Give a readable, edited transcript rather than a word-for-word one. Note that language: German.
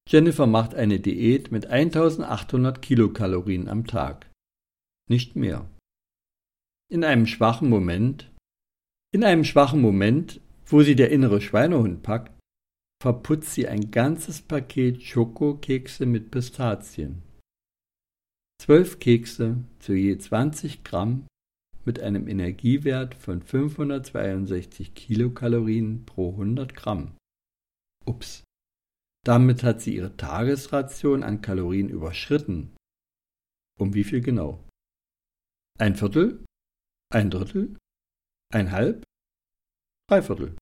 Jennifer macht eine Diät mit 1800 Kilokalorien am Tag. Nicht mehr. In einem schwachen Moment, wo sie der innere Schweinehund packt, verputzt sie ein ganzes Paket Schokokekse mit Pistazien. 12 Kekse zu je 20 Gramm mit einem Energiewert von 562 Kilokalorien pro 100 Gramm. Ups, damit hat sie ihre Tagesration an Kalorien überschritten. Um wie viel genau? Ein Viertel? Ein Drittel? Ein Halb? Dreiviertel?